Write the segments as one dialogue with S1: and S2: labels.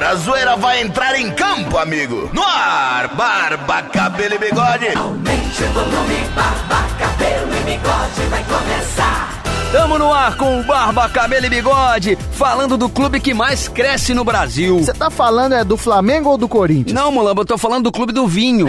S1: a zoeira vai entrar em campo, amigo. No ar, Barba, Cabelo e Bigode.
S2: Aumente o volume, Barba, Cabelo e Bigode vai começar.
S3: Tamo no ar com o Barba, Cabelo e Bigode, falando do clube que mais cresce no Brasil.
S4: Você tá falando do Flamengo ou do Corinthians?
S3: Não, Mulamba, eu tô falando do clube do vinho.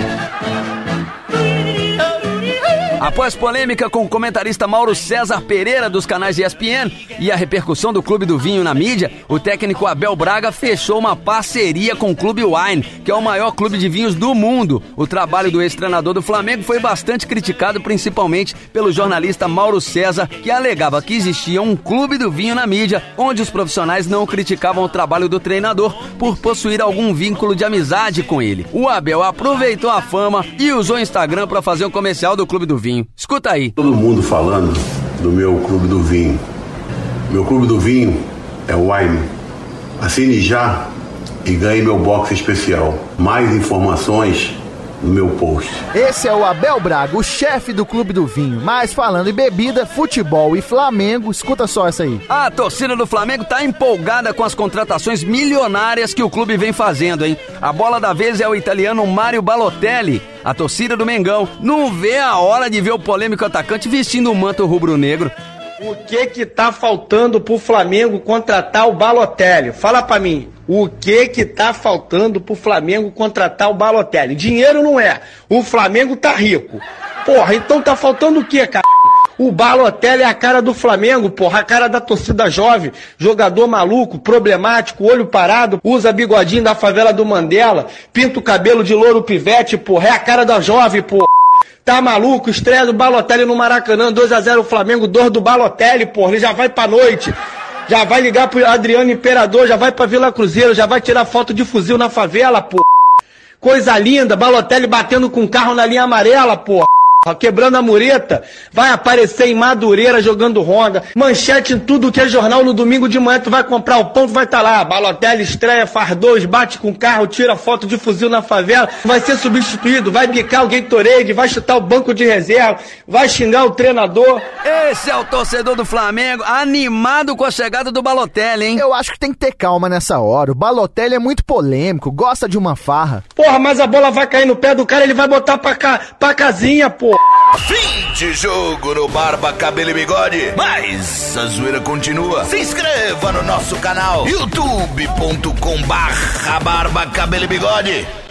S3: Após polêmica com o comentarista Mauro César Pereira dos canais ESPN e a repercussão do Clube do Vinho na mídia, o técnico Abel Braga fechou uma parceria com o Clube Wine, que é o maior clube de vinhos do mundo. O trabalho do ex-treinador do Flamengo foi bastante criticado, principalmente pelo jornalista Mauro César, que alegava que existia um Clube do Vinho na mídia, onde os profissionais não criticavam o trabalho do treinador por possuir algum vínculo de amizade com ele. O Abel aproveitou a fama e usou o Instagram para fazer um comercial do Clube do Vinho. Escuta aí.
S5: Todo mundo falando do meu Clube do Vinho. Meu Clube do Vinho é o Wine. Assine já e ganhe meu box especial. Mais informações no meu post.
S4: Esse é o Abel Braga, o chefe do Clube do Vinho. Mas falando em bebida, futebol e Flamengo, escuta só essa aí.
S3: A torcida do Flamengo tá empolgada com as contratações milionárias que o clube vem fazendo, hein? A bola da vez é o italiano Mário Balotelli. A torcida do Mengão não vê a hora de ver o polêmico atacante vestindo um manto rubro-negro.
S6: O que tá faltando pro Flamengo contratar o Balotelli? Fala pra mim. O que tá faltando pro Flamengo contratar o Balotelli? Dinheiro não é. O Flamengo tá rico. Porra, então tá faltando o quê, cara? O Balotelli é a cara do Flamengo, porra, a cara da torcida jovem, jogador maluco, problemático, olho parado, usa bigodinho da favela do Mandela, pinta o cabelo de louro pivete, porra, é a cara da jovem, porra. Tá maluco? Estreia do Balotelli no Maracanã, 2-0 o Flamengo, 2 do Balotelli, porra, ele já vai pra noite. Já vai ligar pro Adriano Imperador, já vai pra Vila Cruzeiro, já vai tirar foto de fuzil na favela, porra. Coisa linda, Balotelli batendo com o carro na linha amarela, porra. Quebrando a mureta, vai aparecer em Madureira jogando Honda, manchete em tudo que é jornal no domingo de manhã, tu vai comprar o pão, tu vai estar lá, Balotelli estreia, faz 2, bate com o carro, tira foto de fuzil na favela, vai ser substituído, vai bicar o Gatorade, vai chutar o banco de reserva, vai xingar o treinador.
S3: Esse é o torcedor do Flamengo, animado com a chegada do Balotelli, hein?
S4: Eu acho que tem que ter calma nessa hora, o Balotelli é muito polêmico, gosta de uma farra.
S6: Porra, mas a bola vai cair no pé do cara, ele vai botar pra casinha, porra.
S1: Fim de jogo no Barba, Cabelo e Bigode. Mas a zoeira continua. Se inscreva no nosso canal youtube.com/Barba, Cabelo e Bigode.